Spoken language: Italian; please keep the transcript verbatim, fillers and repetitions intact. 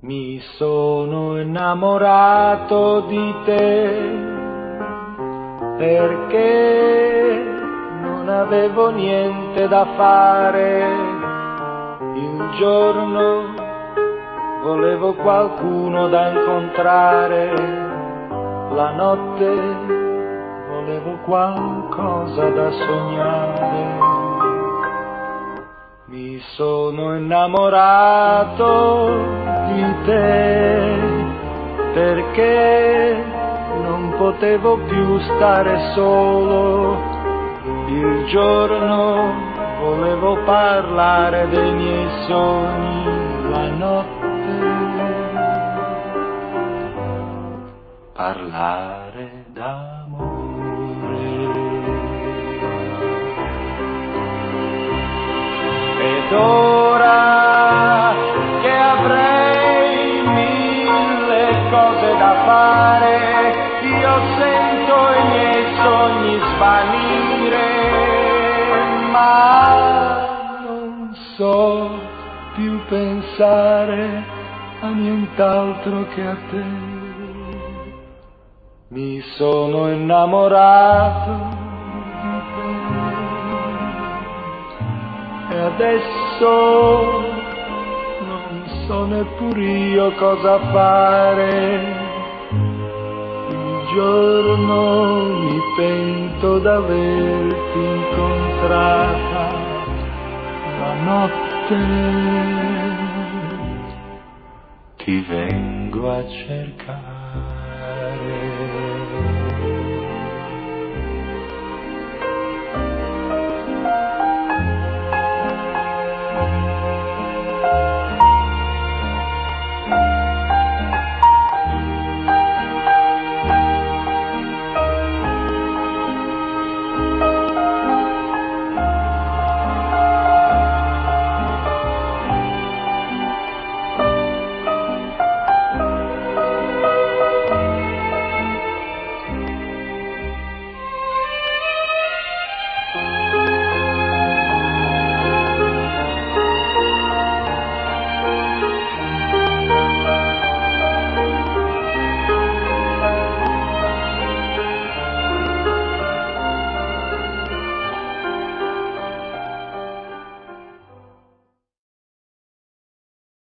Mi sono innamorato di te perché non avevo niente da fare. Il giorno volevo qualcuno da incontrare, la notte volevo qualcosa da sognare. Mi sono innamorato di te perché non potevo più stare solo. Il giorno volevo parlare dei miei sogni, la notte parlare d'amore. Ed ora che avrei mille cose da fare, io sento i miei sogni svanire, ma non so più pensare a nient'altro che a te. Mi sono innamorato e adesso non so neppur io cosa fare. Il giorno mi pento d'averti incontrata, la notte ti vengo a cercare.